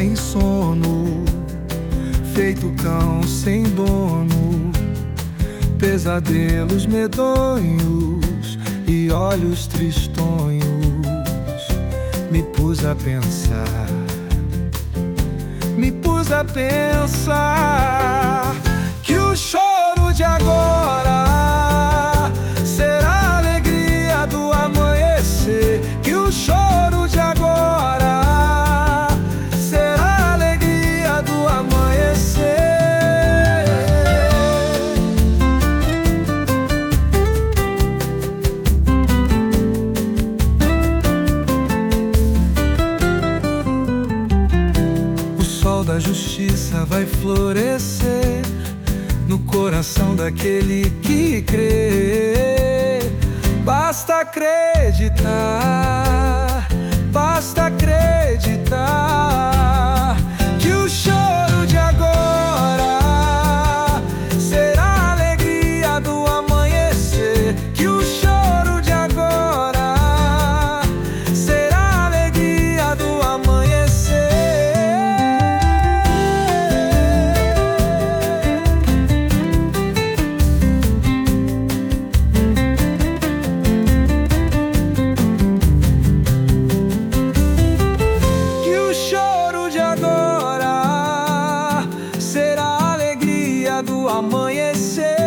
sem sono, feito cão sem dono, pesadelos medonhos e olhos tristonhos. Me pus a pensar, me pus a pensar que o choro de agora será a alegria do amanhecer, que o choro de agora será a alegria do amanhecer. O sol da justiça vai florescer no coração daquele que crê. Basta acreditar, basta acreditar que o choro de agora será a alegria do amanhecer, que o choro de agora será a alegria do amanhecer. Do amanhecer.